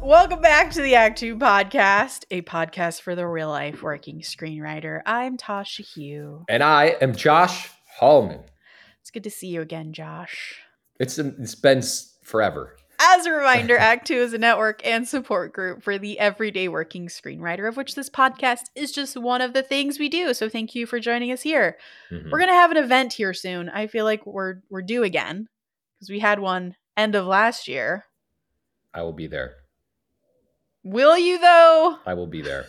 Welcome back to the Act 2 podcast, a podcast for the real life working screenwriter. I'm Tasha Hugh. And I am Josh Hallman. It's good to see you again, Josh. It's been forever. As a reminder, Act 2 is a network and support group for the everyday working screenwriter, of which this podcast is just one of the things we do. So thank you for joining us here. Mm-hmm. We're going to have an event here soon. I feel like we're due again because we had one end of last year. I will be there. Will you, though? I will be there.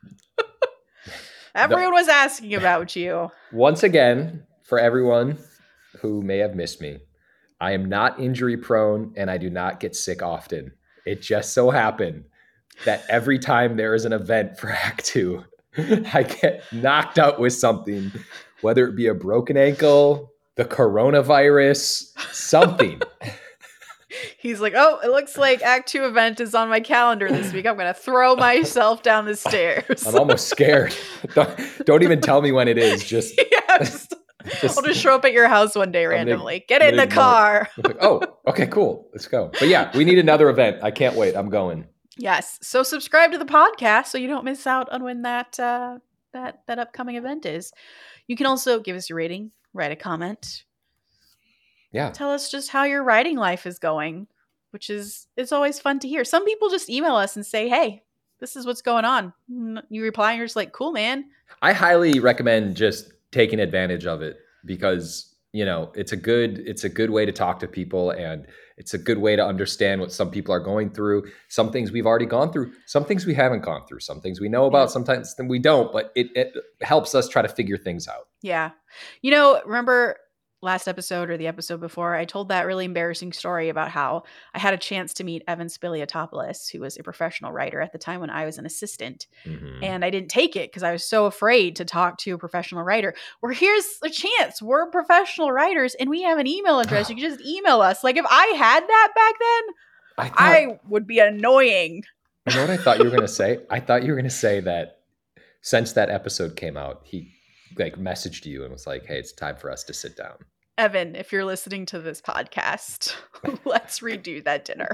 Everyone was asking about you. Once again, for everyone who may have missed me, I am not injury prone and I do not get sick often. It just so happened that every time there is an event for Act 2, I get knocked out with something, whether it be a broken ankle, the coronavirus, something. He's like, oh, it looks like Act 2 event is on my calendar this week. I'm going to throw myself down the stairs. I'm almost scared. Don't even tell me when it is. Just, I'll just show up at your house one day randomly. Get in the car. Like, oh, okay, cool. Let's go. But yeah, we need another event. I can't wait. I'm going. Yes. So subscribe to the podcast so you don't miss out on when that upcoming event is. You can also give us your rating, write a comment. Yeah. Tell us just how your writing life is going, which is, it's always fun to hear. Some people just email us and say, hey, this is what's going on. You reply and you're just like, cool, man. I highly recommend just taking advantage of it because, you know, it's a good way to talk to people and it's a good way to understand what some people are going through. Some things we've already gone through, some things we haven't gone through, some things we know about, sometimes we don't, but it helps us try to figure things out. Yeah. You know, remember last episode or the episode before, I told that really embarrassing story about how I had a chance to meet Evan Spiliotopoulos, who was a professional writer at the time when I was an assistant. Mm-hmm. And I didn't take it because I was so afraid to talk to a professional writer. Well, here's a chance. We're professional writers and we have an email address. You can just email us. Like if I had that back then, I would be annoying. You know what I thought you were going to say? I thought you were going to say that since that episode came out, he messaged you and was like, hey, it's time for us to sit down. Evan, if you're listening to this podcast, let's redo that dinner.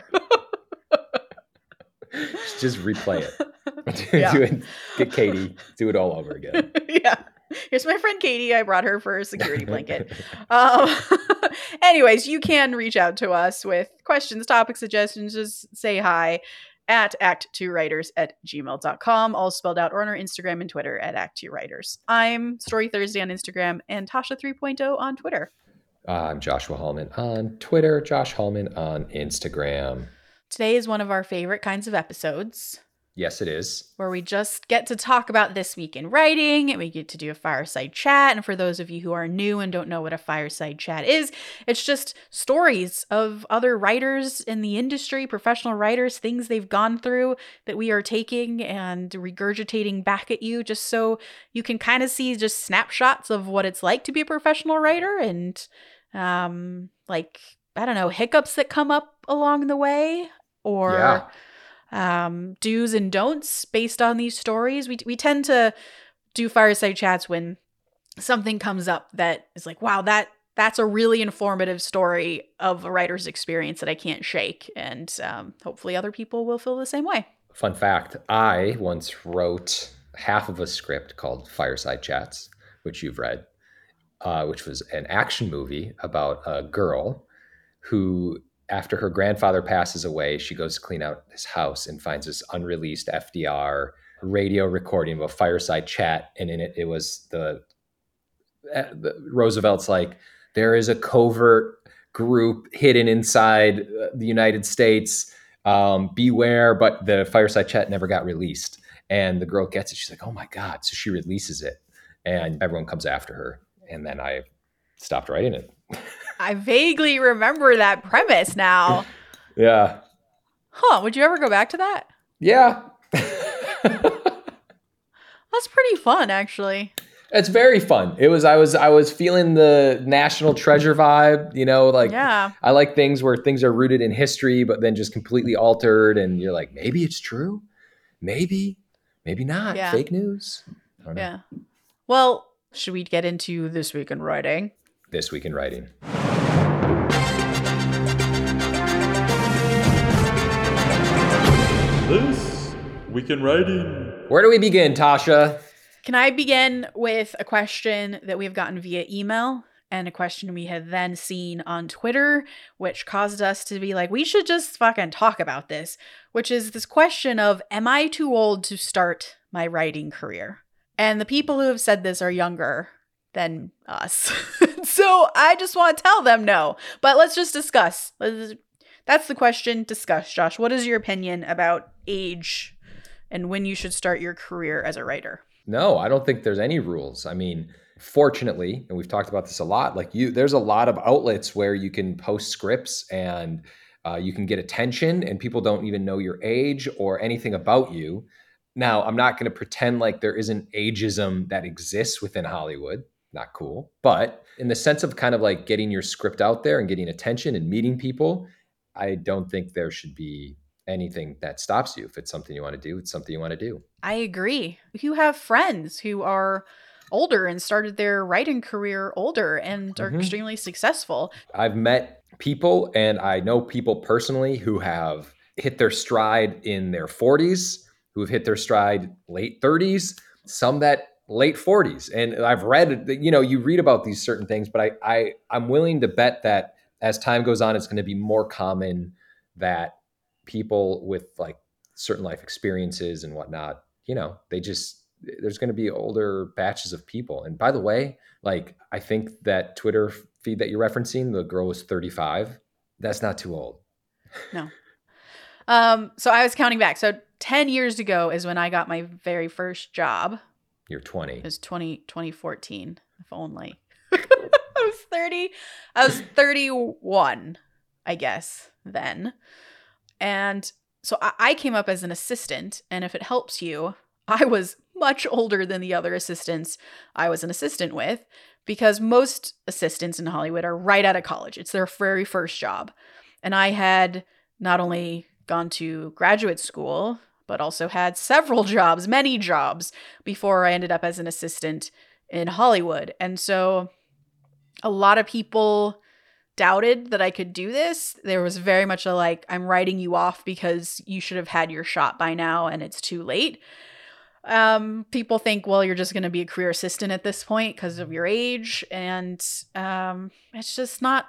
Just replay it. Get Katie, do it all over again. Yeah. Here's my friend Katie. I brought her for a security blanket. Anyways, you can reach out to us with questions, topic suggestions. Just say hi at act2writers@gmail.com, all spelled out, or on our Instagram and Twitter at act2writers. I'm Story Thursday on Instagram and Tasha 3.0 on Twitter. I'm Joshua Hallman on Twitter, Josh Hallman on Instagram. Today is one of our favorite kinds of episodes. Yes, it is. Where we just get to talk about this week in writing and we get to do a fireside chat. And for those of you who are new and don't know what a fireside chat is, it's just stories of other writers in the industry, professional writers, things they've gone through that we are taking and regurgitating back at you just so you can kind of see just snapshots of what it's like to be a professional writer and I don't know, hiccups that come up along the way or do's and don'ts based on these stories. We tend to do fireside chats when something comes up that is like, wow, that's a really informative story of a writer's experience that I can't shake. And hopefully other people will feel the same way. Fun fact, I once wrote half of a script called Fireside Chats, which you've read, which was an action movie about a girl who, after her grandfather passes away, she goes to clean out his house and finds this unreleased FDR radio recording of a fireside chat. And in it was the Roosevelt's like, there is a covert group hidden inside the United States. Beware. But the fireside chat never got released. And the girl gets it. She's like, oh my God. So she releases it and everyone comes after her. And then I stopped writing it. I vaguely remember that premise now. Yeah. Huh. Would you ever go back to that? Yeah. That's pretty fun, actually. It's very fun. I was feeling the National Treasure vibe, you know, like I like things where things are rooted in history, but then just completely altered. And you're like, maybe it's true. Maybe not. Yeah. Fake news. I don't know. Yeah. Well, should we get into This Week in Writing? This Week in Writing. This Week in Writing. Where do we begin, Tasha? Can I begin with a question that we have gotten via email and a question we had then seen on Twitter, which caused us to be like, we should just fucking talk about this, which is this question of, am I too old to start my writing career? And the people who have said this are younger than us. So I just want to tell them no, but let's just discuss. That's the question. Discuss, Josh. What is your opinion about age and when you should start your career as a writer? No, I don't think there's any rules. I mean, fortunately, and we've talked about this a lot, there's a lot of outlets where you can post scripts and you can get attention and people don't even know your age or anything about you. Now, I'm not going to pretend like there isn't ageism that exists within Hollywood. Not cool. But in the sense of kind of like getting your script out there and getting attention and meeting people, I don't think there should be anything that stops you. If it's something you want to do, it's something you want to do. I agree. You have friends who are older and started their writing career older and are extremely successful. I've met people and I know people personally who have hit their stride in their 40s, who have hit their stride late 30s, some that late 40s. And I've read, you read about these certain things, but I'm willing to bet that as time goes on, it's going to be more common that people with like certain life experiences and whatnot, there's going to be older batches of people. And by the way, like, I think that Twitter feed that you're referencing, the girl was 35. That's not too old. No. So I was counting back. So 10 years ago is when I got my very first job. You're 20. It was 2014, if only. I was 31, I guess, then. And so I came up as an assistant, and if it helps you, I was much older than the other assistants I was an assistant with, because most assistants in Hollywood are right out of college. It's their very first job. And I had not only gone to graduate school, but also had several jobs, many jobs, before I ended up as an assistant in Hollywood. And so a lot of people doubted that I could do this. There was very much a like, I'm writing you off because you should have had your shot by now and it's too late. People think, well, you're just going to be a career assistant at this point because of your age. And it's just not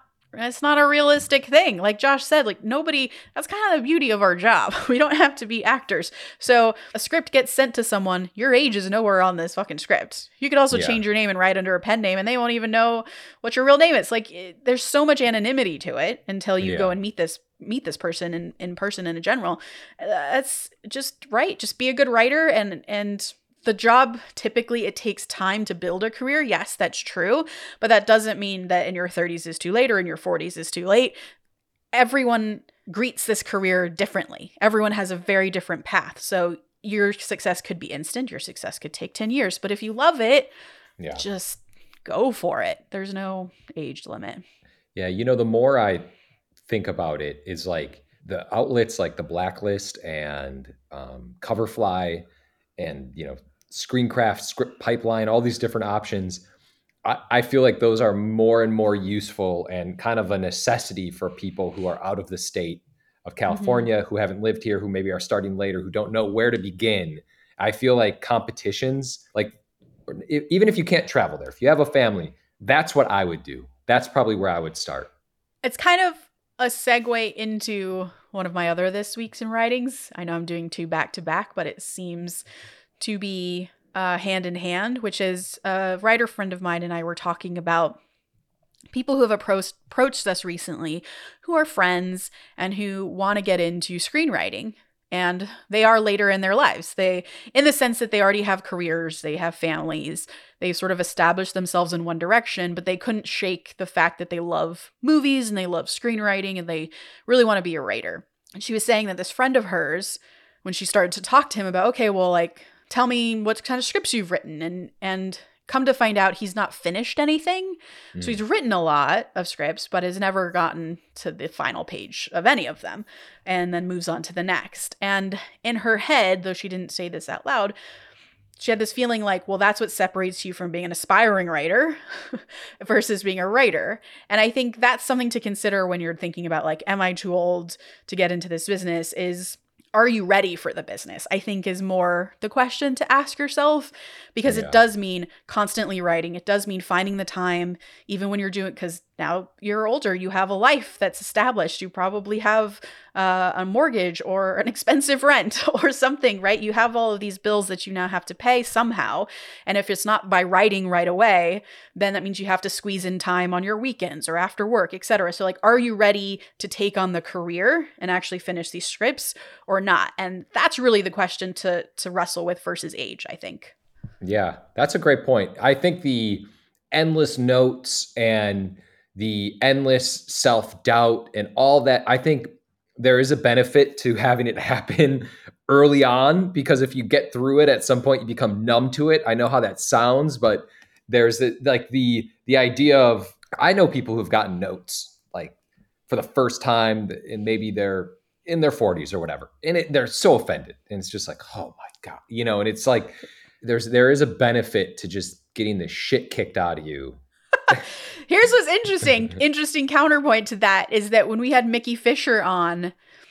a realistic thing. Like Josh said, like that's kind of the beauty of our job. We don't have to be actors. So a script gets sent to someone, your age is nowhere on this fucking script. You could also change your name and write under a pen name and they won't even know what your real name is. Like there's so much anonymity to it until you go and meet this person in person in a general. That's just right. Just be a good writer and the job, typically it takes time to build a career. Yes, that's true. But that doesn't mean that in your 30s is too late or in your 40s is too late. Everyone greets this career differently. Everyone has a very different path. So your success could be instant. Your success could take 10 years. But if you love it, just go for it. There's no age limit. Yeah. The more I think about it is like the outlets like the Blacklist and Coverfly and, Screencraft, Script Pipeline, all these different options. I feel like those are more and more useful and kind of a necessity for people who are out of the state of California, who haven't lived here, who maybe are starting later, who don't know where to begin. I feel like competitions, like even if you can't travel there, if you have a family, that's what I would do. That's probably where I would start. It's kind of a segue into one of my other This Weeks in Writings. I know I'm doing two back to back, but it seems to be hand in hand, which is a writer friend of mine and I were talking about people who have approached us recently who are friends and who want to get into screenwriting. And they are later in their lives. In the sense that they already have careers, they have families, they've sort of established themselves in one direction, but they couldn't shake the fact that they love movies and they love screenwriting and they really want to be a writer. And she was saying that this friend of hers, when she started to talk to him about, okay, well, like, tell me what kind of scripts you've written, and come to find out he's not finished anything. So he's written a lot of scripts, but has never gotten to the final page of any of them, and then moves on to the next. And in her head, though she didn't say this out loud, she had this feeling like, well, that's what separates you from being an aspiring writer versus being a writer. And I think that's something to consider when you're thinking about, like, am I too old to get into this business? Is are you ready for the business? I think is more the question to ask yourself, because Yeah. it does mean constantly writing. It does mean finding the time, even when you're doing, because now you're older, you have a life that's established. You probably have a mortgage or an expensive rent or something, right? You have all of these bills that you now have to pay somehow. And if it's not by writing right away, then that means you have to squeeze in time on your weekends or after work, etc. So like, are you ready to take on the career and actually finish these scripts or not? And that's really the question to wrestle with versus age, I think. Yeah, that's a great point. I think the endless notes and the endless self-doubt and all that, I think there is a benefit to having it happen early on, because if you get through it, at some point you become numb to it. I know how that sounds, but there's the idea of, I know people who've gotten notes like for the first time, and maybe they're in their 40s or whatever, and they're so offended, and it's just like, oh my God, and it's like there is a benefit to just getting the shit kicked out of you. Here's what's interesting counterpoint to that is that when we had Mickey Fisher on,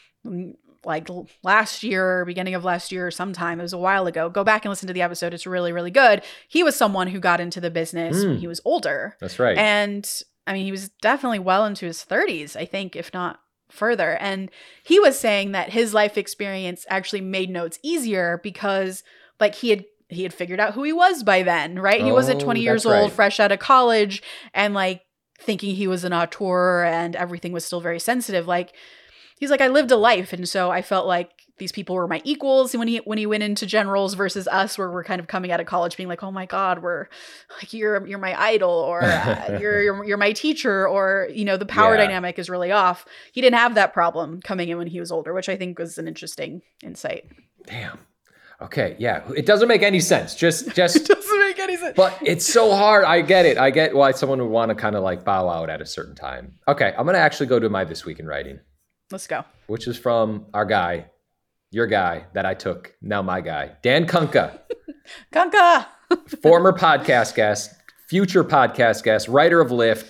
like last year, beginning of last year, sometime, it was a while ago, go back and listen to the episode. It's really, really good. He was someone who got into the business when he was older. That's right. And I mean, he was definitely well into his 30s, I think, if not further. And he was saying that his life experience actually made notes easier because like he had figured out who he was by then, right? He wasn't 20 years old, fresh out of college, and like thinking he was an auteur and everything was still very sensitive. Like, he's like, I lived a life, and so I felt like these people were my equals when he went into generals versus us, where we're kind of coming out of college being like, oh my God, we're like, you're my idol, or you're my teacher, or the power dynamic is really off. He didn't have that problem coming in when he was older, which I think was an interesting insight. Damn. Okay, yeah. It doesn't make any sense. Just It doesn't make any sense. But it's so hard. I get it. I get why someone would want to kind of like bow out at a certain time. Okay, I'm going to actually go to my This Week in Writing. Let's go. Which is from our guy, your guy that I took, now my guy, Dan Kunka. Kunka! Former podcast guest, future podcast guest, writer of Lyft,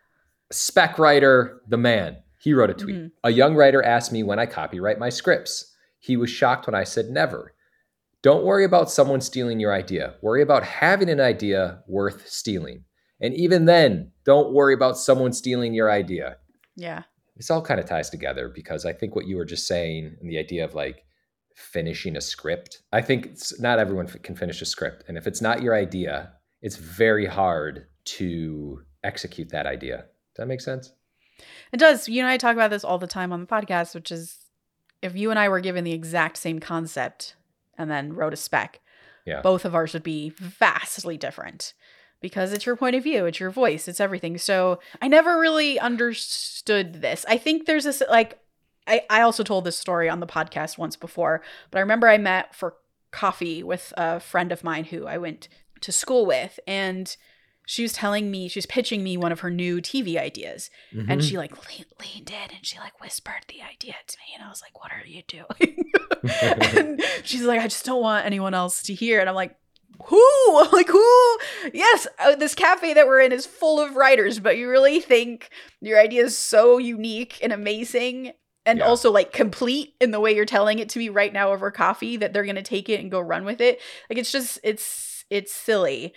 spec writer, the man. He wrote a tweet. Mm-hmm. A young writer asked me when I copyright my scripts. He was shocked when I said never. Don't worry about someone stealing your idea. Worry about having an idea worth stealing. And even then, don't worry about someone stealing your idea. Yeah. This all kind of ties together, because I think what you were just saying, and the idea of like finishing a script, I think not everyone can finish a script. And if it's not your idea, it's very hard to execute that idea. Does that make sense? It does. You and I talk about this all the time on the podcast, which is if you and I were given the exact same concept and then wrote a spec, both of ours would be vastly different, because it's your point of view, it's your voice, it's everything. So I never really understood this. I think there's this, like, I also told this story on the podcast once before, but I remember I met for coffee with a friend of mine who I went to school with, and she was pitching me one of her new TV ideas. Mm-hmm. And she like leaned in and she like whispered the idea to me. And I was like, what are you doing? And she's like, I just don't want anyone else to hear. And I'm like, who? Like, who? Yes, this cafe that we're in is full of writers, but you really think your idea is so unique and amazing and also like complete in the way you're telling it to me right now over coffee that they're going to take it and go run with it? Like, it's just, it's silly.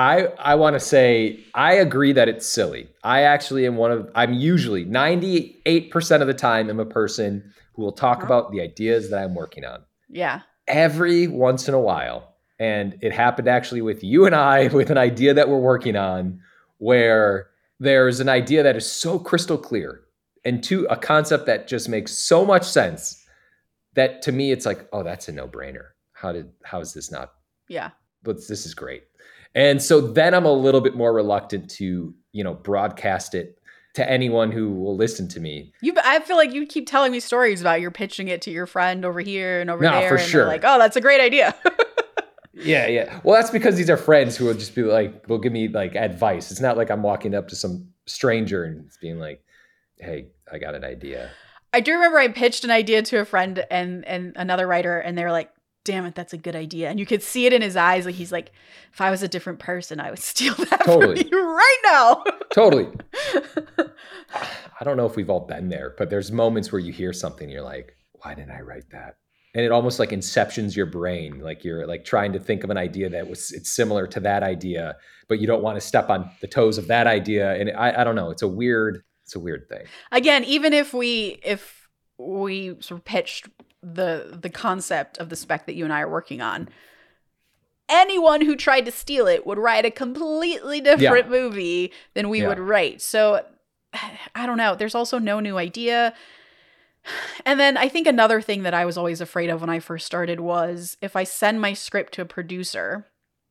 I want to say, I agree that it's silly. I actually I'm usually 98% of the time am a person who will talk about the ideas that I'm working on. Yeah. Every once in a while. And it happened actually with you and I, with an idea that we're working on, where there's an idea that is so crystal clear and a concept that just makes so much sense that to me, it's like, oh, that's a no-brainer. How is this not? Yeah. But this is great. And so then I'm a little bit more reluctant to, broadcast it to anyone who will listen to me. I feel like you keep telling me stories about you're pitching it to your friend over here and over there. For and sure. They're like, oh, that's a great idea. Yeah. Well, that's because these are friends who will just be like, will give me like advice. It's not like I'm walking up to some stranger and it's being like, hey, I got an idea. I do remember I pitched an idea to a friend and another writer, and they were like, damn it, that's a good idea. And you could see it in his eyes. Like, he's like, if I was a different person, I would steal that from you right now. Totally. I don't know if we've all been there, but there's moments where you hear something, you're like, why didn't I write that? and it almost like inceptions your brain. Like you're like trying to think of an idea it's similar to that idea, but you don't want to step on the toes of that idea. And I don't know. It's a weird thing. Again, even if we sort of pitched the concept of the spec that you and I are working on, anyone who tried to steal it would write a completely different movie than we would write. So I don't know. There's also no new idea. And then I think another thing that I was always afraid of when I first started was if I send my script to a producer,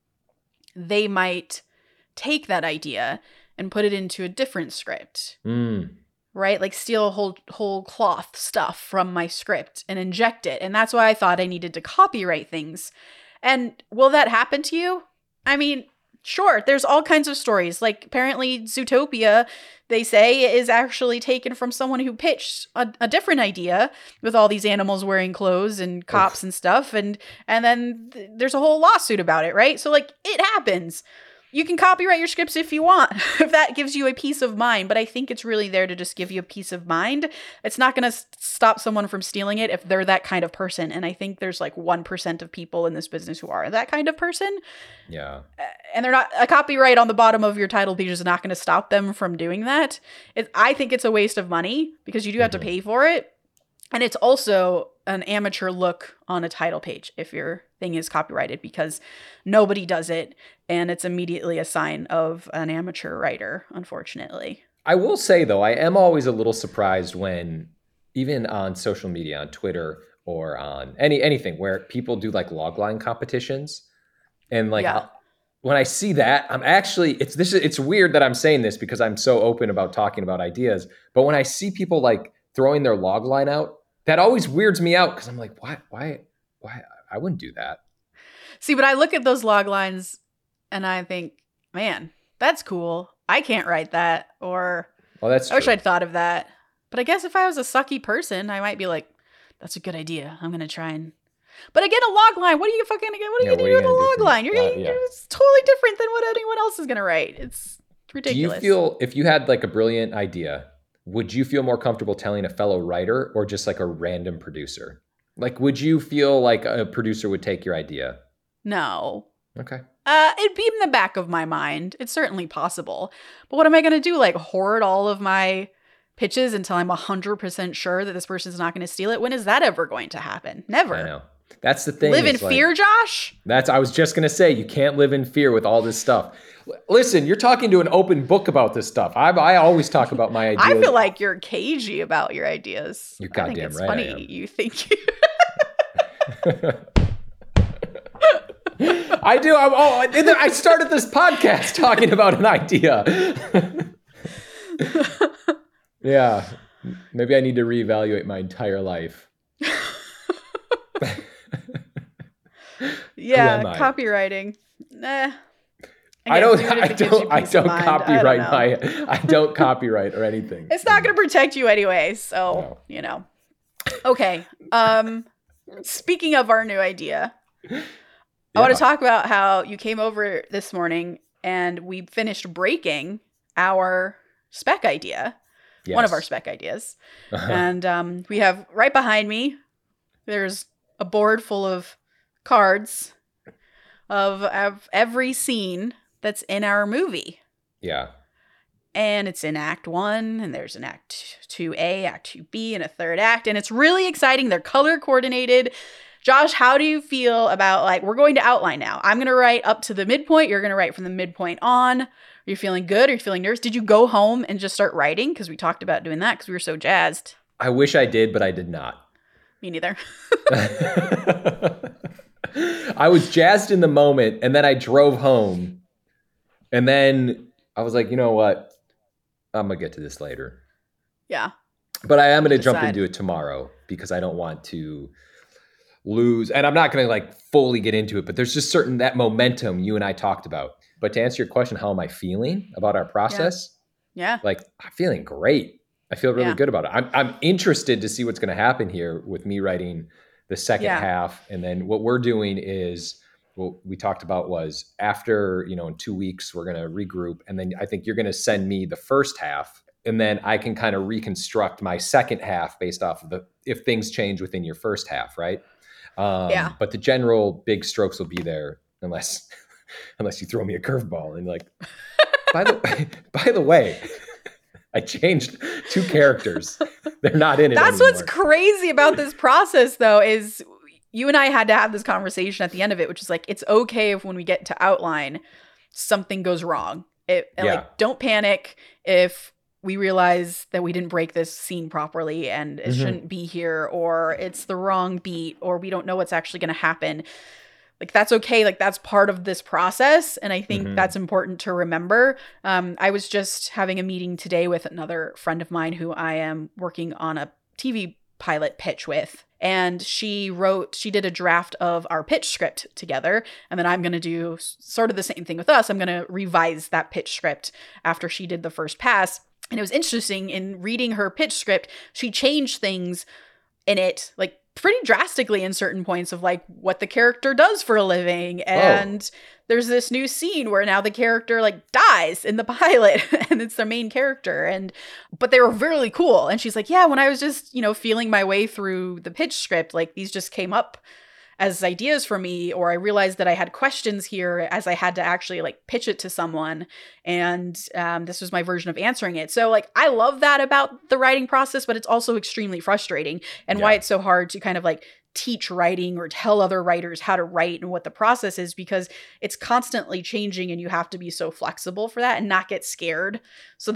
they might take that idea and put it into a different script. Right? Like steal whole cloth stuff from my script and inject it. And that's why I thought I needed to copyright things. And will that happen to you? I mean, sure, there's all kinds of stories. Like apparently Zootopia, they say, is actually taken from someone who pitched a different idea with all these animals wearing clothes and cops and stuff. And then there's a whole lawsuit about it, right? So like it happens. You can copyright your scripts if you want, if that gives you a peace of mind. But I think it's really there to just give you a peace of mind. It's not going to stop someone from stealing it if they're that kind of person. And I think there's like 1% of people in this business who are that kind of person. Yeah. And they're not, a copyright on the bottom of your title page is not going to stop them from doing that. I think it's a waste of money because you do have to pay for it. And it's also an amateur look on a title page if your thing is copyrighted because nobody does it. And it's immediately a sign of an amateur writer, unfortunately. I will say, though, I am always a little surprised when, even on social media, on Twitter or on anything where people do like logline competitions. And like when I see that, I'm actually, it's weird that I'm saying this because I'm so open about talking about ideas. But when I see people like throwing their log line out, that always weirds me out because I'm like, why? I wouldn't do that. See, but I look at those log lines and I think, man, that's cool. I can't write that. Or that's I wish I'd thought of that. But I guess if I was a sucky person, I might be like, that's a good idea. I'm going to try and... But again, a log line, what are you going to do with a log line? It's totally different than what anyone else is going to write. It's ridiculous. Do you feel, if you had like a brilliant idea, would you feel more comfortable telling a fellow writer or just like a random producer? Like, would you feel like a producer would take your idea? No. Okay. It'd be in the back of my mind. It's certainly possible. But what am I going to do? Like hoard all of my pitches until I'm 100% sure that this person's not going to steal it? When is that ever going to happen? Never. I know. That's the thing. Live in fear, Josh? I was just going to say, you can't live in fear with all this stuff. Listen, you're talking to an open book about this stuff. I always talk about my ideas. I feel like you're cagey about your ideas. You're goddamn right. I think it's funny you think you... I do. I started this podcast talking about an idea. Yeah. Maybe I need to reevaluate my entire life. Yeah, copywriting. Nah. I don't copyright or anything. It's not going to protect you anyway, so, you know. Okay. Speaking of our new idea, I want to talk about how you came over this morning and we finished breaking our spec idea. Yes. One of our spec ideas. And we have right behind me, there's a board full of cards of every scene that's in our movie. Yeah. And it's in Act 1, and there's an Act 2A, Act 2B, and a third act. And it's really exciting. They're color coordinated. Josh, how do you feel about, like, we're going to outline now. I'm going to write up to the midpoint. You're going to write from the midpoint on. Are you feeling good? Are you feeling nervous? Did you go home and just start writing? Because we talked about doing that because we were so jazzed. I wish I did, but I did not. Me neither. I was jazzed in the moment, and then I drove home. And then I was like, you know what? I'm going to get to this later. Yeah. But I am going to jump into it tomorrow because I don't want to lose. And I'm not going to like fully get into it, but there's just that momentum you and I talked about. But to answer your question, how am I feeling about our process? Yeah. Like, I'm feeling great. I feel really good about it. I'm interested to see what's going to happen here with me writing the second half. And then what we're doing is what we talked about was after, in 2 weeks, we're going to regroup. And then I think you're going to send me the first half. And then I can kind of reconstruct my second half based off of if things change within your first half, right? Yeah. But the general big strokes will be there unless unless you throw me a curveball and like, by the way, I changed 2 characters. They're not in it That's anymore. what's crazy about this process, though, is you and I had to have this conversation at the end of it, which is like, it's okay if when we get to outline, something goes wrong. And like, don't panic if we realize that we didn't break this scene properly and it shouldn't be here, or it's the wrong beat, or we don't know what's actually going to happen. Like, that's okay. Like, that's part of this process. And I think that's important to remember. I was just having a meeting today with another friend of mine who I am working on a TV pilot pitch with. And she did a draft of our pitch script together. And then I'm going to do sort of the same thing with us. I'm going to revise that pitch script after she did the first pass. And it was interesting in reading her pitch script, she changed things in it, like pretty drastically in certain points of like what the character does for a living. And there's this new scene where now the character like dies in the pilot and it's their main character. But they were really cool. And she's like, yeah, when I was just, feeling my way through the pitch script, like these just came up as ideas for me, or I realized that I had questions here as I had to actually like pitch it to someone. And this was my version of answering it. So like, I love that about the writing process, but it's also extremely frustrating, and why it's so hard to kind of like teach writing or tell other writers how to write and what the process is, because it's constantly changing and you have to be so flexible for that and not get scared. So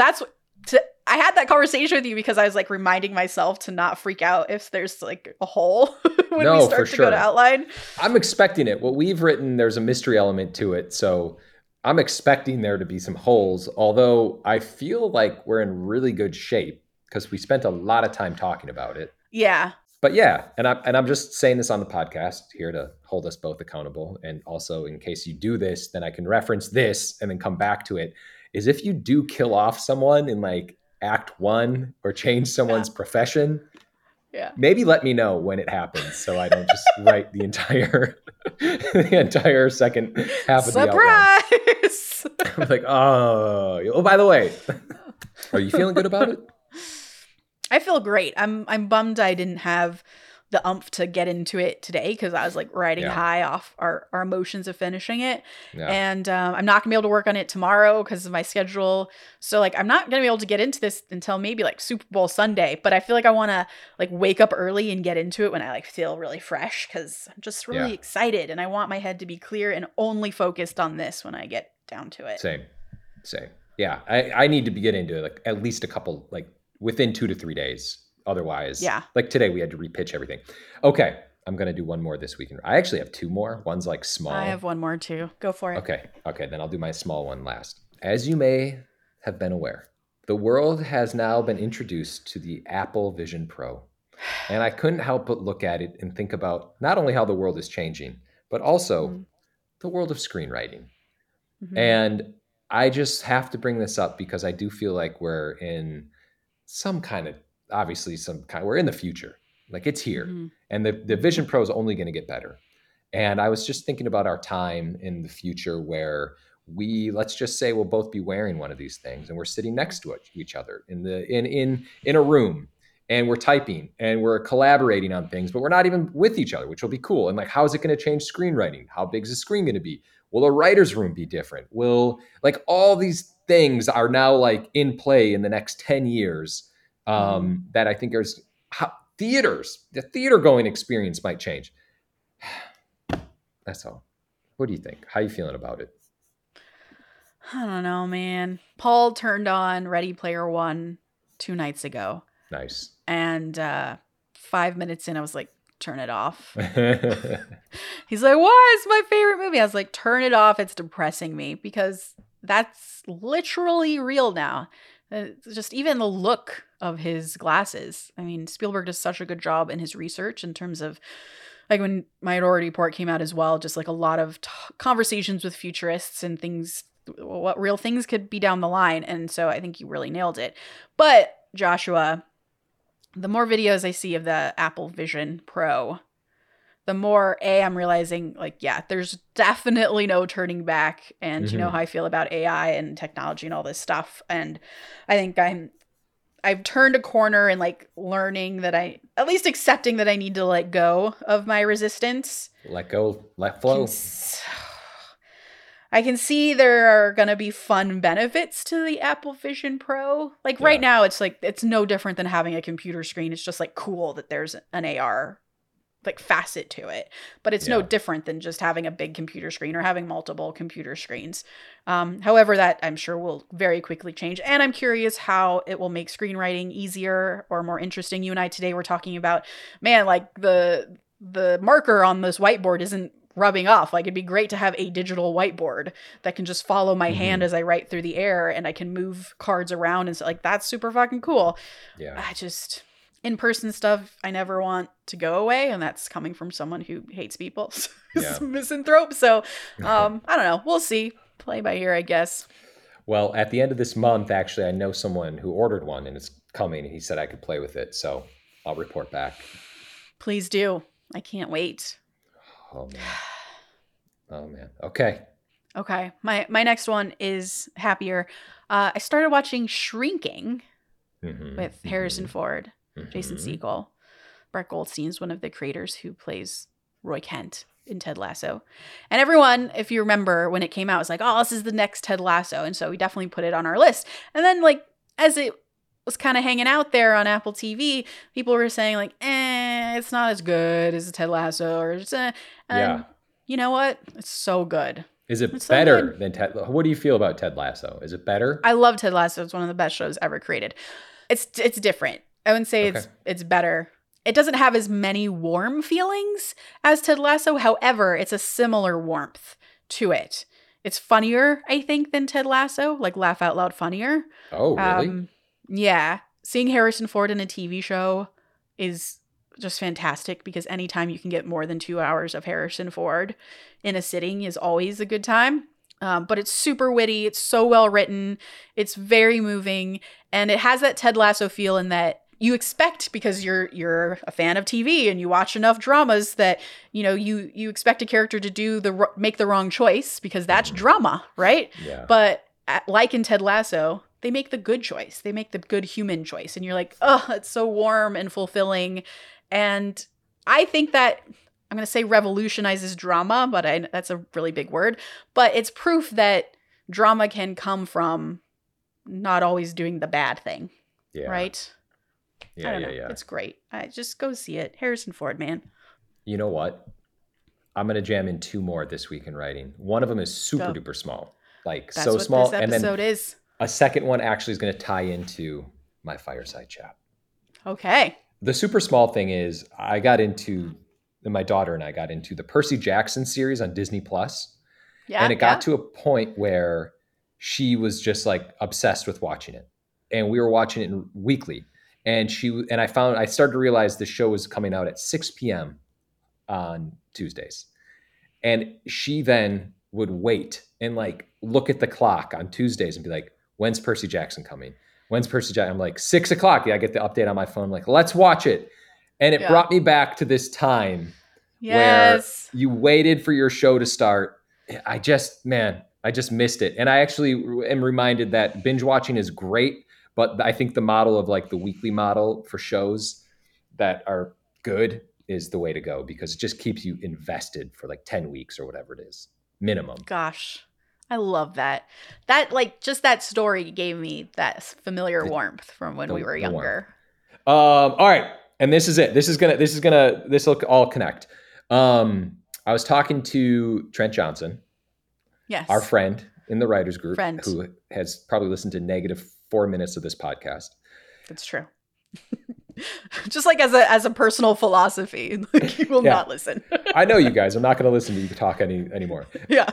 I had that conversation with you because I was like reminding myself to not freak out if there's like a hole when we start to go to outline. I'm expecting it. What we've written, there's a mystery element to it. So I'm expecting there to be some holes, although I feel like we're in really good shape because we spent a lot of time talking about it. Yeah. But yeah, and I'm just saying this on the podcast here to hold us both accountable. And also in case you do this, then I can reference this and then come back to it. Is if you do kill off someone in like act 1 or change someone's profession, maybe let me know when it happens so I don't just write the entire second half of the outline. Surprise! I'm like, oh, by the way, are you feeling good about it? I feel great. I'm bummed I didn't have the oomph to get into it today because I was like riding high off our emotions of finishing it. Yeah. And I'm not gonna be able to work on it tomorrow because of my schedule. So like, I'm not gonna be able to get into this until maybe like Super Bowl Sunday, but I feel like I want to like wake up early and get into it when I like feel really fresh, because I'm just really excited and I want my head to be clear and only focused on this when I get down to it. Same. Yeah. I need to get into it like at least a couple, like within 2 to 3 days. Otherwise, like today we had to repitch everything. Okay, I'm going to do one more this weekend. I actually have 2 more. One's like small. I have one more too. Go for it. Okay, then I'll do my small one last. As you may have been aware, the world has now been introduced to the Apple Vision Pro. And I couldn't help but look at it and think about not only how the world is changing, but also the world of screenwriting. And I just have to bring this up because I do feel like we're in we're in the future, like it's here. And the Vision Pro is only going to get better. And I was just thinking about our time in the future where let's just say we'll both be wearing one of these things and we're sitting next to each other in a room, and we're typing and we're collaborating on things, but we're not even with each other, which will be cool. And like, how is it going to change screenwriting? How big is the screen going to be? Will a writer's room be different? Like all these things are now like in play in the next 10 years. That I think the theater going experience might change. That's all. What do you think? How are you feeling about it? I don't know, man. Paul turned on Ready Player One 2 nights ago. Nice. And 5 minutes in, I was like, turn it off. He's like, why? It's my favorite movie. I was like, turn it off. It's depressing me, because that's literally real now. Just even the look of his glasses. I mean, Spielberg does such a good job in his research in terms of, like, when Minority Report came out as well, just like a lot of conversations with futurists and things, what real things could be down the line. And so I think he really nailed it. But Joshua, the more videos I see of the Apple Vision Pro, the more I'm realizing, like, there's definitely no turning back. And you know how I feel about AI and technology and all this stuff. And I think I've turned a corner and like learning that at least accepting that I need to let go of my resistance. Let go, let Can flow. I can see there are going to be fun benefits to the Apple Vision Pro. Like right Yeah. now, it's no different than having a computer screen. It's just like cool that there's an AR like facet to it, but it's no Yeah. different than just having a big computer screen or having multiple computer screens. However, that I'm sure will very quickly change. And I'm curious how it will make screenwriting easier or more interesting. You and I today were talking about, man, like the marker on this whiteboard isn't rubbing off. Like it'd be great to have a digital whiteboard that can just follow my hand as I write through the air, and I can move cards around, and so like that's super fucking cool. Yeah. I just in-person stuff I never want to go away, and that's coming from someone who hates people. Yeah. Misanthrope. So I don't know. We'll see. Play by ear, I guess. Well, at the end of this month, actually, I know someone who ordered one and it's coming. He said I could play with it. So I'll report back. Please do. I can't wait. Oh, man. Oh, man. Okay. Okay. My next one is happier. I started watching Shrinking with Harrison Ford, Jason Segel. Brett Goldstein's one of the creators who plays Roy Kent in Ted Lasso. And everyone, if you remember when it came out, was like, oh, this is the next Ted Lasso. And so we definitely put it on our list. And then like as it was kind of hanging out there on Apple TV, people were saying like, it's not as good as Ted Lasso, or just, and Yeah. you know what? It's so good. Is it It's so better good. than Ted? What do you feel about Ted Lasso? Is it better? I love Ted Lasso. It's one of the best shows ever created. It's different. I wouldn't say Okay. it's better. It doesn't have as many warm feelings as Ted Lasso. However, it's a similar warmth to it. It's funnier, I think, than Ted Lasso, like laugh out loud funnier. Oh, really? Yeah. Seeing Harrison Ford in a TV show is just fantastic, because anytime you can get more than 2 hours of Harrison Ford in a sitting is always a good time. But it's super witty. It's so well written. It's very moving. And it has that Ted Lasso feel in that you expect, because you're a fan of TV and you watch enough dramas, that you expect a character to make the wrong choice, because that's drama, right? Yeah. But like in Ted Lasso, they make the good choice. They make the good human choice, and you're like, oh, it's so warm and fulfilling. And I think that I'm going to say revolutionizes drama, but that's a really big word. But it's proof that drama can come from not always doing the bad thing, Yeah. right? Yeah. I don't Yeah. know. Yeah. It's great. Just go see it. Harrison Ford, man. You know what? I'm going to jam in 2 more this week in writing. One of them is super Go. duper small, like That's so what small. this And episode then is. a second one actually is going to tie into my fireside chat. Okay. The super small thing is my daughter and I got into the Percy Jackson series on Disney Plus. Yeah. And it got to a point where she was just like obsessed with watching it. And we were watching it weekly. And I started to realize the show was coming out at 6 p.m. on Tuesdays. And she then would wait and like look at the clock on Tuesdays and be like, when's Percy Jackson coming? When's Percy Jackson? I'm like, 6 o'clock. Yeah, I get the update on my phone. Like, let's watch it. And it brought me back to this time Yes. where you waited for your show to start. I just missed it. And I actually am reminded that binge watching is great, but I think the model of like the weekly model for shows that are good is the way to go, because it just keeps you invested for like 10 weeks or whatever it is, minimum. Gosh, I love that. That like just that story gave me that familiar warmth from when we were younger. All right. And this is it. This will all connect. I was talking to Trent Johnson, Yes. our friend in the writers group, Friend. who has probably listened to negative 4 minutes of this podcast. That's true. Just like as a personal philosophy, like you will not listen. I know you guys. I'm not going to listen to you talk anymore. Yeah,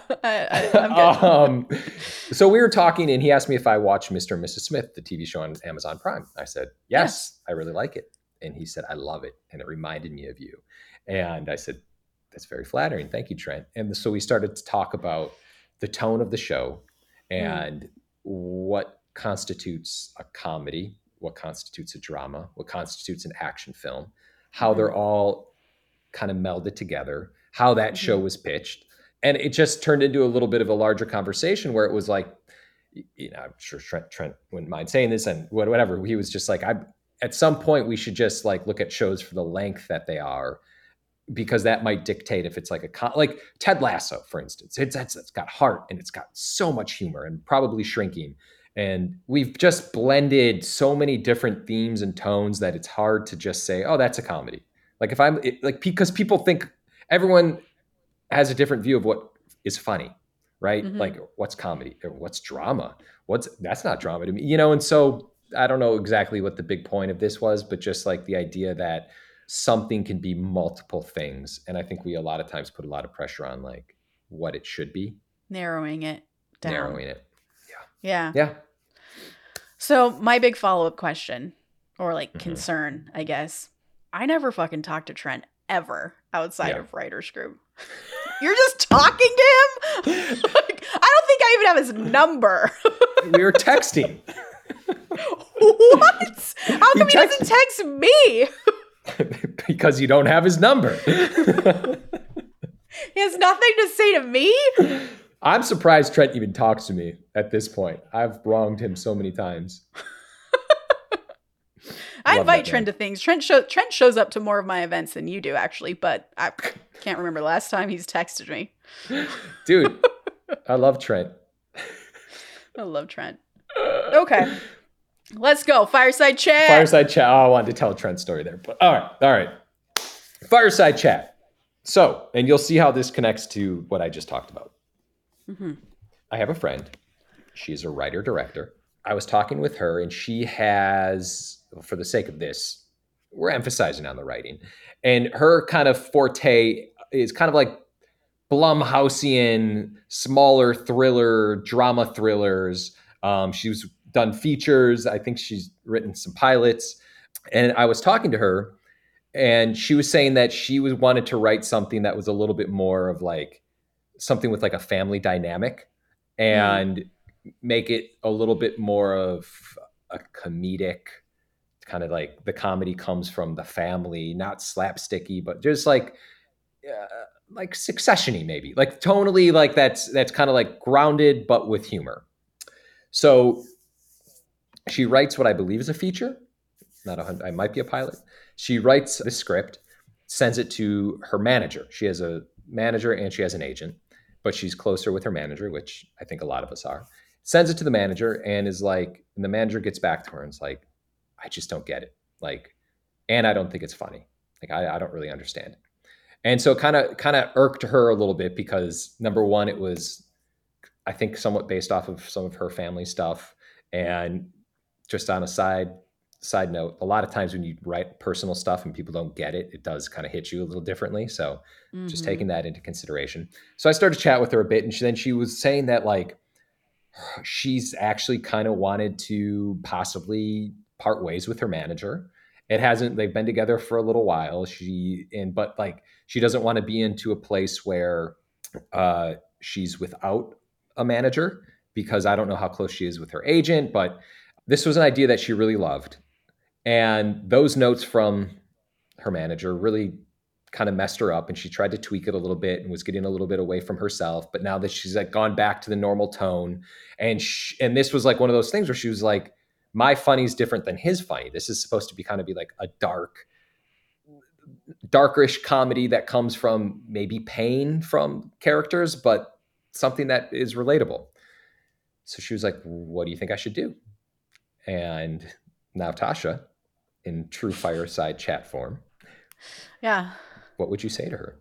I'm good. So we were talking, and he asked me if I watched Mr. and Mrs. Smith, the TV show on Amazon Prime. I said, yes, I really like it. And he said, I love it. And it reminded me of you. And I said, that's very flattering. Thank you, Trent. And so we started to talk about the tone of the show and what constitutes a comedy, what constitutes a drama, what constitutes an action film, how they're all kind of melded together, how that show was pitched. And it just turned into a little bit of a larger conversation where it was like, I'm sure Trent wouldn't mind saying this and whatever. He was just like, at some point we should just like look at shows for the length that they are, because that might dictate if it's like like Ted Lasso, for instance. It's got heart and it's got so much humor and probably shrinking. And we've just blended so many different themes and tones that it's hard to just say, oh, that's a comedy. Like because people think everyone has a different view of what is funny, right? Mhm. Like what's comedy or what's drama? That's not drama to me, And so I don't know exactly what the big point of this was, but just like the idea that something can be multiple things. And I think we a lot of times put a lot of pressure on like what it should be. Narrowing it down. Narrowing it. Yeah. Yeah. So my big follow-up question, or like concern, I guess. I never fucking talked to Trent ever outside of Writers Group. You're just talking to him? Like, I don't think I even have his number. We were texting. What? How come he doesn't text me? Because you don't have his number. He has nothing to say to me? I'm surprised Trent even talks to me at this point. I've wronged him so many times. I invite Trent to things. Trent shows up to more of my events than you do, actually, but I can't remember the last time he's texted me. Dude, I love Trent. I love Trent. Okay. Let's go. Fireside chat. Fireside chat. Oh, I wanted to tell a Trent story there. But all right. Fireside chat. So, and you'll see how this connects to what I just talked about. I have a friend. She's a writer-director. I was talking with her, and she has, for the sake of this, we're emphasizing on the writing. And her kind of forte is kind of like Blumhousian, smaller drama thrillers. She's done features. I think she's written some pilots. And I was talking to her, and she was saying that she wanted to write something that was a little bit more of like something with like a family dynamic and make it a little bit more of a comedic kind of like the comedy comes from the family, not slapsticky, but just like Succession-y maybe, like tonally, like that's kind of like grounded, but with humor. So she writes what I believe is a feature, I might be a pilot. She writes the script, sends it to her manager. She has a manager and she has an agent, but she's closer with her manager, which I think a lot of us are. Sends it to the manager and and the manager gets back to her and is like, I just don't get it. Like, and I don't think it's funny. Like, I don't really understand it. And so kind of irked her a little bit because number one, it was, I think, somewhat based off of some of her family stuff. And just on a side note, a lot of times when you write personal stuff and people don't get it, it does kind of hit you a little differently. So just taking that into consideration. So I started to chat with her a bit, and then she was saying that like she's actually kind of wanted to possibly part ways with her manager. They've been together for a little while. But like she doesn't want to be into a place where she's without a manager, because I don't know how close she is with her agent, but this was an idea that she really loved. And those notes from her manager really kind of messed her up, and she tried to tweak it a little bit and was getting a little bit away from herself. But now that she's like gone back to the normal tone, and this was like one of those things where she was like, my funny is different than his funny. This is supposed to be kind of be like a darkerish comedy that comes from maybe pain from characters, but something that is relatable. So she was like, what do you think I should do? And now Tasha, in true fireside chat form. Yeah. What would you say to her?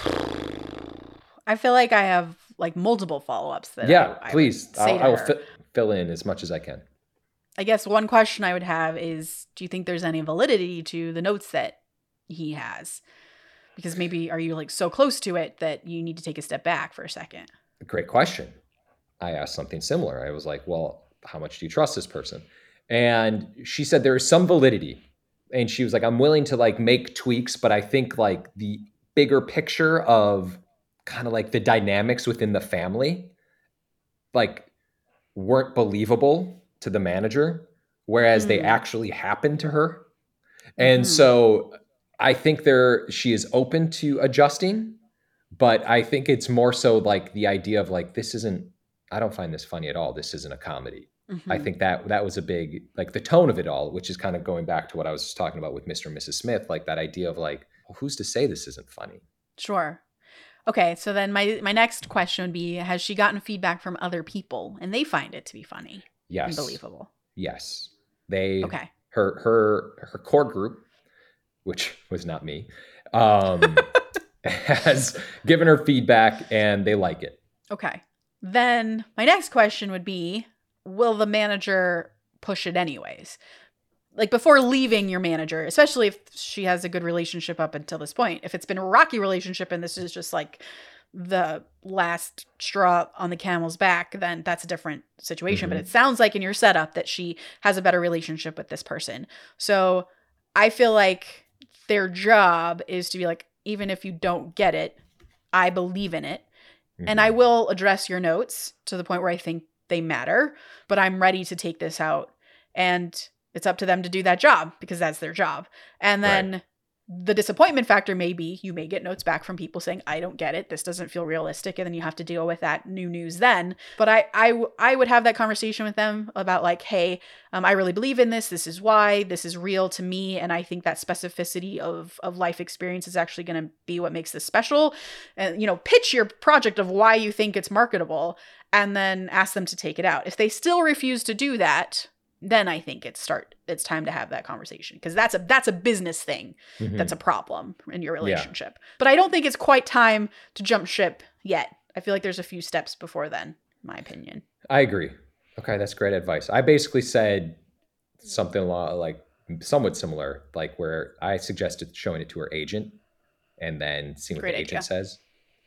I feel like I have like multiple follow-ups that please. I will fill in as much as I can. I guess one question I would have is, do you think there's any validity to the notes that he has? Because maybe are you like so close to it that you need to take a step back for a second? Great question. I asked something similar. I was like, well, how much do you trust this person? And she said there is some validity. And she was like, I'm willing to like make tweaks, but I think like the bigger picture of kind of like the dynamics within the family, like weren't believable to the manager, whereas they actually happened to her. And so I think she is open to adjusting, but I think it's more so like the idea of like, this isn't I don't find this funny at all. This isn't a comedy. I Mhm. think that was a big, like, the tone of it all, which is kind of going back to what I was just talking about with Mr. and Mrs. Smith, like that idea of like, well, who's to say this isn't funny? Sure. Okay, so then my next question would be, has she gotten feedback from other people and they find it to be funny and Yes. believable? Yes. They Okay. her core group, which was not me, has given her feedback and they like it. Okay. Then my next question would be, will the manager push it anyways? Like before leaving your manager, especially if she has a good relationship up until this point. If it's been a rocky relationship and this is just like the last straw on the camel's back, then that's a different situation. But Mhm. it sounds like in your setup that she has a better relationship with this person. So I feel like their job is to be like, even if you don't get it, I believe in it. And I Mhm. will address your notes to the point where I think they matter, but I'm ready to take this out. And it's up to them to do that job because that's their job. And Right. then the disappointment factor may be you may get notes back from people saying, I don't get it. This doesn't feel realistic. And then you have to deal with that new news then. But I would have that conversation with them about like, hey, I really believe in this. This is why. This is real to me. And I think that specificity of life experience is actually going to be what makes this special. And, pitch your project of why you think it's marketable and then ask them to take it out. If they still refuse to do that, then I think it's time to have that conversation because that's a business thing. Mhm. That's a problem in your Yeah. relationship. But I don't think it's quite time to jump ship yet. I feel like there's a few steps before then, in my opinion. I agree. Okay, that's great advice. I basically said something like somewhat similar, like where I suggested showing it to her agent and then seeing what Great the agent idea. says.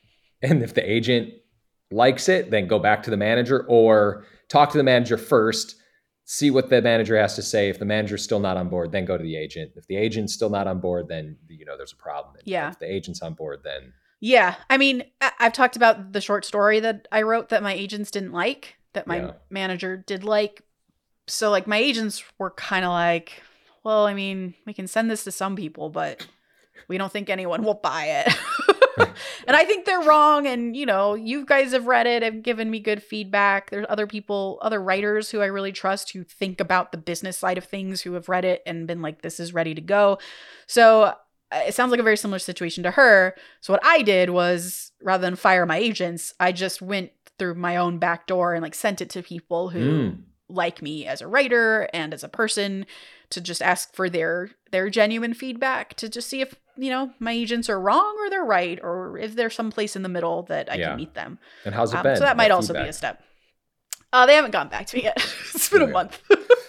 And if the agent likes it, then go back to the manager or talk to the manager first, see what the manager has to say. If the manager's still not on board, then go to the agent. If the agent's still not on board, then there's a problem. And Yeah. if the agent's on board, then Yeah. I mean, I've talked about the short story that I wrote that my agents didn't like, that my Yeah. manager did like. So like my agents were kind of like, well, I mean, we can send this to some people, but we don't think anyone will buy it. And I think they're wrong. And, you guys have read it and given me good feedback. There's other people, other writers who I really trust who think about the business side of things who have read it and been like, this is ready to go. So it sounds like a very similar situation to her. So what I did was rather than fire my agents, I just went through my own back door and like sent it to people who like me as a writer and as a person to just ask for their genuine feedback to just see if my agents are wrong or they're right or if there's some place in the middle that I can meet them. And how's it been? So that might also be a step. They haven't gotten back to me yet. It's been a month.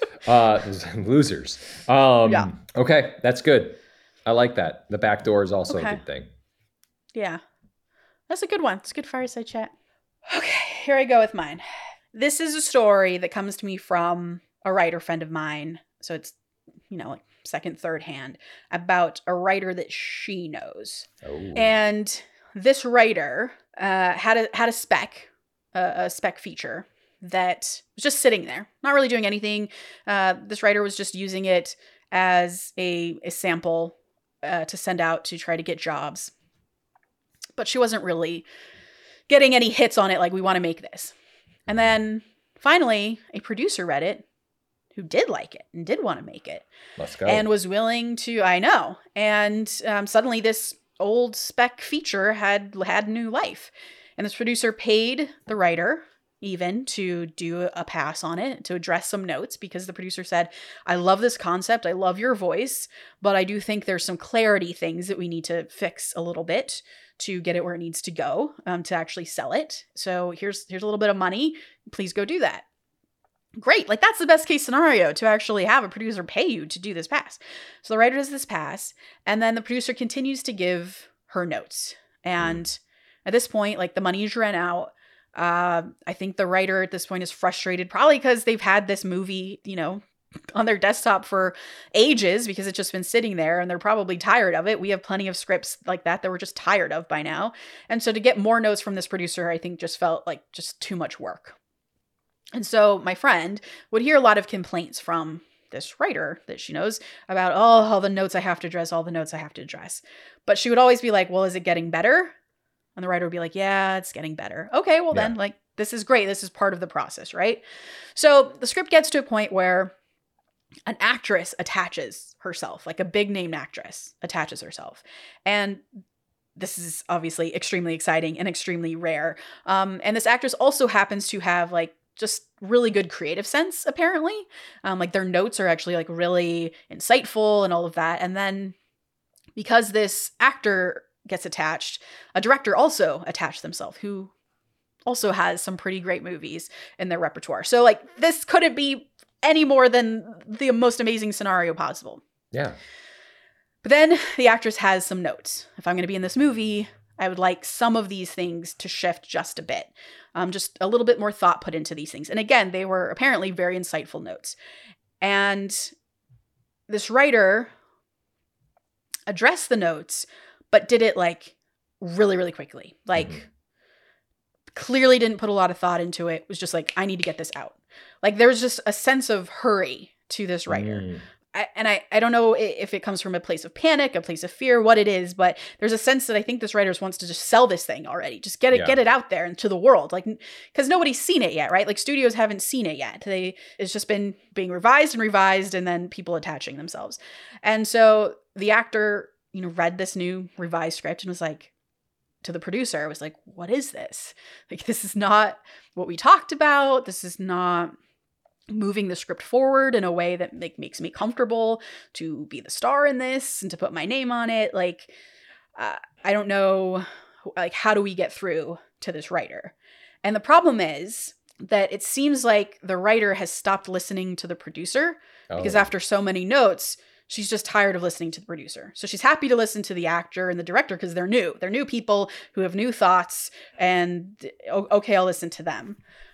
Losers. Yeah. Okay, that's good. I like that. The back door is also a Okay. good thing. Yeah. That's a good one. It's a good fireside chat. Okay, here I go with mine. This is a story that comes to me from a writer friend of mine. So it's, like second, third hand about a writer that she knows. Oh. And this writer had a spec feature that was just sitting there, not really doing anything. This writer was just using it as a sample to send out to try to get jobs. But she wasn't really getting any hits on it like, we want to make this. And then finally, a producer read it who did like it and did want to make it. Let's go. And was willing to, I know. And suddenly this old spec feature had new life. And this producer paid the writer even to do a pass on it, to address some notes, because the producer said, I love this concept. I love your voice, but I do think there's some clarity things that we need to fix a little bit to get it where it needs to go, to actually sell it. So here's a little bit of money. Please go do that. Great. Like that's the best case scenario, to actually have a producer pay you to do this pass. So the writer does this pass, and then the producer continues to give her notes. And at this point, like the money's run out. I think the writer at this point is frustrated, probably because they've had this movie, on their desktop for ages because it's just been sitting there and they're probably tired of it. We have plenty of scripts like that we're just tired of by now. And so to get more notes from this producer, I think just felt like just too much work. And so my friend would hear a lot of complaints from this writer that she knows about, all the notes I have to address, But she would always be like, well, is it getting better? And the writer would be like, yeah, it's getting better. Okay, well then, like, this is great. This is part of the process, right? So the script gets to a point where an actress attaches herself, like a big name actress attaches herself. And this is obviously extremely exciting and extremely rare. And this actress also happens to have like just really good creative sense, apparently. Like their notes are actually like really insightful and all of that. And then because this actor gets attached, a director also attached themselves who also has some pretty great movies in their repertoire. So like this couldn't be any more than the most amazing scenario possible. Yeah. But then the actress has some notes. If I'm going to be in this movie, I would like some of these things to shift just a bit. Just a little bit more thought put into these things. And again, they were apparently very insightful notes. And this writer addressed the notes, but did it like really, really quickly. Like clearly didn't put a lot of thought into it. Was just like, I need to get this out. Like there was just a sense of hurry to this writer. I don't know if it comes from a place of panic, a place of fear, what it is, but there's a sense that I think this writer wants to just sell this thing already. Just get it out there into the world. Like, because nobody's seen it yet, right? Like studios haven't seen it yet. It's just been being revised and then people attaching themselves. And so the actor, read this new revised script and was like, to the producer, was like, what is this? Like, this is not what we talked about. This is not moving the script forward in a way that makes me comfortable to be the star in this and to put my name on it. Like, I don't know, like, how do we get through to this writer? And the problem is that it seems like the writer has stopped listening to the producer because after so many notes, she's just tired of listening to the producer. So she's happy to listen to the actor and the director because they're new. They're new people who have new thoughts and okay, I'll listen to them.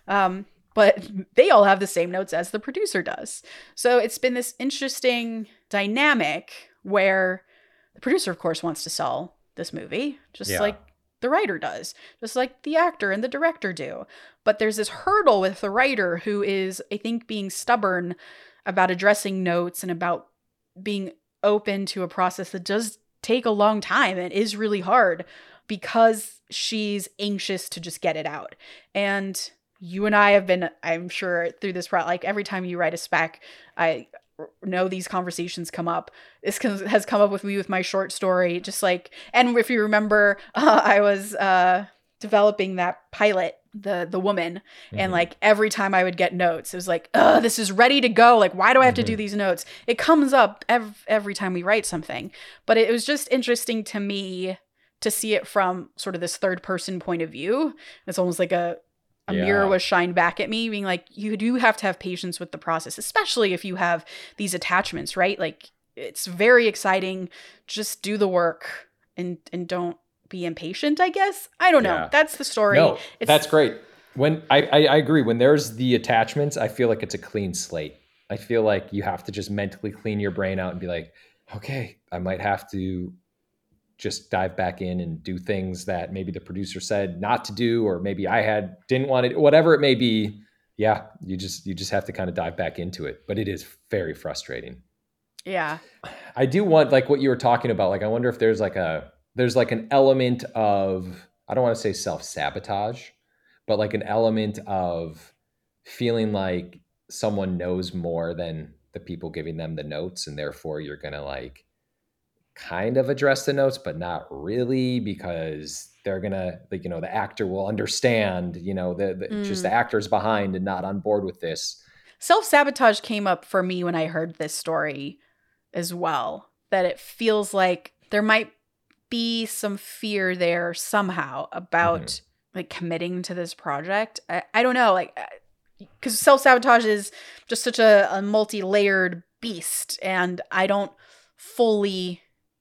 But they all have the same notes as the producer does. So it's been this interesting dynamic where the producer, of course, wants to sell this movie, just like the writer does, just like the actor and the director do. But there's this hurdle with the writer who is, I think, being stubborn about addressing notes and about being open to a process that does take a long time and is really hard because she's anxious to just get it out. And you and I have been, I'm sure, through this like every time you write a spec, I know these conversations come up. This has come up with me with my short story, just like, and if you remember, I was developing that pilot, the woman, and like every time I would get notes, it was like, this is ready to go. Like, why do I have to do these notes? It comes up every time we write something. But it was just interesting to me to see it from sort of this third person point of view. It's almost like a mirror was shined back at me, being like, you do have to have patience with the process, especially if you have these attachments, right? Like, it's very exciting. Just do the work and don't be impatient, I guess. I don't know. That's the story. No, that's great. When I agree. When there's the attachments, I feel like it's a clean slate. I feel like you have to just mentally clean your brain out and be like, okay, I might have to just dive back in and do things that maybe the producer said not to do, or maybe I didn't want it, whatever it may be. Yeah. You just have to kind of dive back into it, but it is very frustrating. Yeah. I do want, like what you were talking about, like, I wonder if there's like an element of, I don't want to say self-sabotage, but like an element of feeling like someone knows more than the people giving them the notes. And therefore you're going to like kind of address the notes, but not really, because they're going to, like, the actor will understand, just the actor's behind and not on board with this. Self-sabotage came up for me when I heard this story as well, that it feels like there might be some fear there somehow about like committing to this project. I don't know, like, because self-sabotage is just such a multi-layered beast, and I don't fully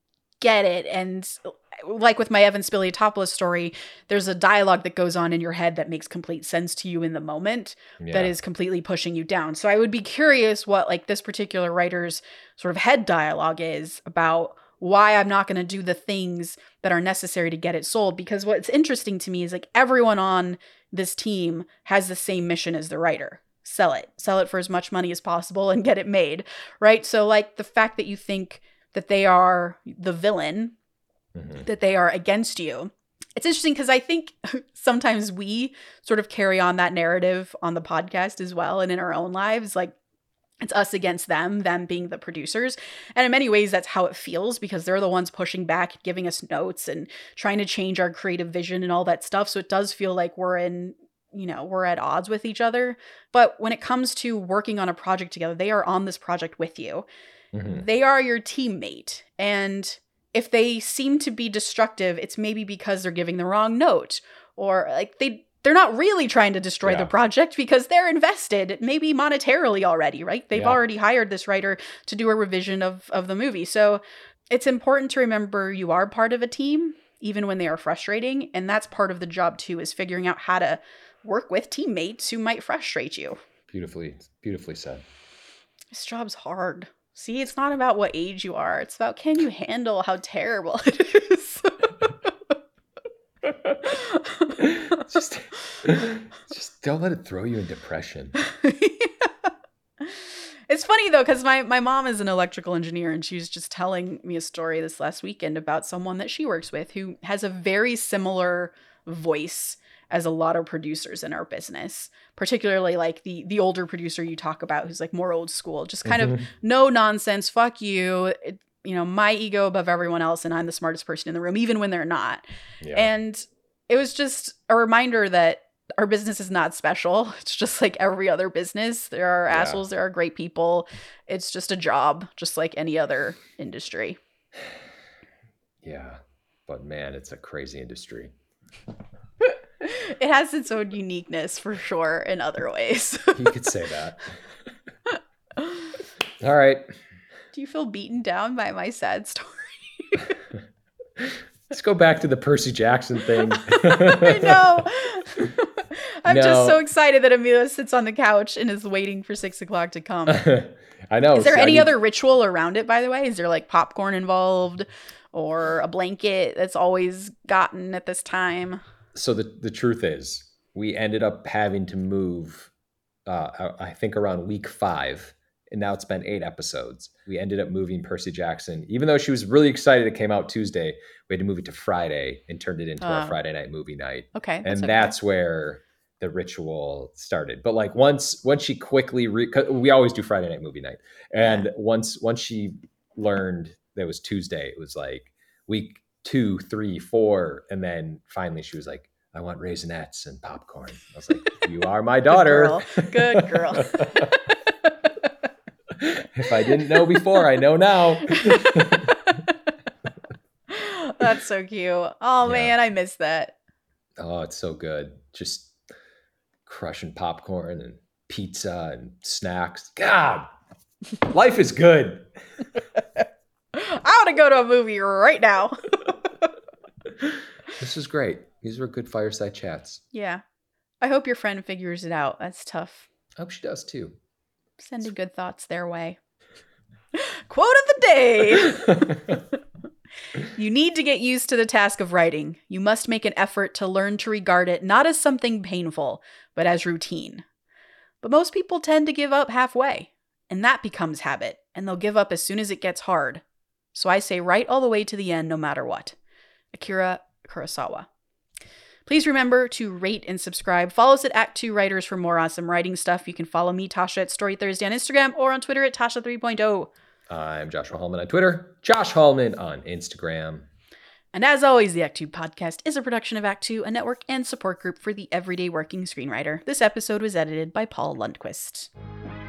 get it. And like with my Evan Spiliotopoulos story, there's a dialogue that goes on in your head that makes complete sense to you in the moment that is completely pushing you down. So I would be curious what like this particular writer's sort of head dialogue is about why I'm not going to do the things that are necessary to get it sold. Because what's interesting to me is like everyone on this team has the same mission as the writer. Sell it for as much money as possible and get it made. Right. So like the fact that you think that they are the villain, that they are against you, It's interesting because I think sometimes we sort of carry on that narrative on the podcast as well and in our own lives. Like, it's us against them being the producers. And in many ways, that's how it feels because they're the ones pushing back, giving us notes and trying to change our creative vision and all that stuff. So it does feel like we're at odds with each other. But when it comes to working on a project together, they are on this project with you. Mhm. They are your teammate. And if they seem to be destructive, it's maybe because they're giving the wrong note or like they're not really trying to destroy Yeah. the project because they're invested, maybe monetarily already, right? They've Yeah. already hired this writer to do a revision of the movie. So it's important to remember you are part of a team, even when they are frustrating. And that's part of the job too, is figuring out how to work with teammates who might frustrate you. Beautifully said. This job's hard. See, it's not about what age you are. It's about can you handle how terrible it is. just don't let it throw you in depression. It's funny though, because my mom is an electrical engineer and she was just telling me a story this last weekend about someone that she works with who has a very similar voice as a lot of producers in our business, particularly like the older producer you talk about who's like more old school, just kind of no nonsense, fuck you, my ego above everyone else and I'm the smartest person in the room, even when they're not. Yeah. And it was just a reminder that our business is not special. It's just like every other business. There are assholes, there are great people. It's just a job, just like any other industry. Yeah. But man, it's a crazy industry. It has its own uniqueness for sure in other ways. You could say that. All right. Do you feel beaten down by my sad story? Let's go back to the Percy Jackson thing. I know. I'm just so excited that Amelia sits on the couch and is waiting for 6:00 to come. I know. Is there any other ritual around it, by the way? Is there like popcorn involved or a blanket that's always gotten at this time? So the truth is, we ended up having to move, I think around week 5, and now it's been 8 episodes. We ended up moving Percy Jackson. Even though she was really excited it came out Tuesday, we had to move it to Friday and turned it into our Friday night movie night. Okay. And that's where the ritual started. But like once she quickly, we always do Friday night movie night. And once she learned that it was Tuesday, it was like week 2, 3, 4. And then finally she was like, I want Raisinets and popcorn. I was like, you are my daughter. Good girl. If I didn't know before, I know now. That's so cute. Oh man, I miss that. Oh, it's so good. Just crushing popcorn and pizza and snacks. God, life is good. I want to go to a movie right now. This is great. These were good fireside chats. Yeah. I hope your friend figures it out. That's tough. I hope she does too. Sending good thoughts their way. Quote of the day. You need to get used to the task of writing. You must make an effort to learn to regard it not as something painful, but as routine. But most people tend to give up halfway, and that becomes habit, and they'll give up as soon as it gets hard. So I say write all the way to the end no matter what. Akira Kurosawa. Please remember to rate and subscribe. Follow us at Act 2 Writers for more awesome writing stuff. You can follow me, Tasha, at Story Thursday on Instagram or on Twitter at Tasha 3.0. I'm Joshua Hallman on Twitter, Josh Hallman on Instagram. And as always, the Act 2 podcast is a production of Act 2, a network and support group for the everyday working screenwriter. This episode was edited by Paul Lundquist.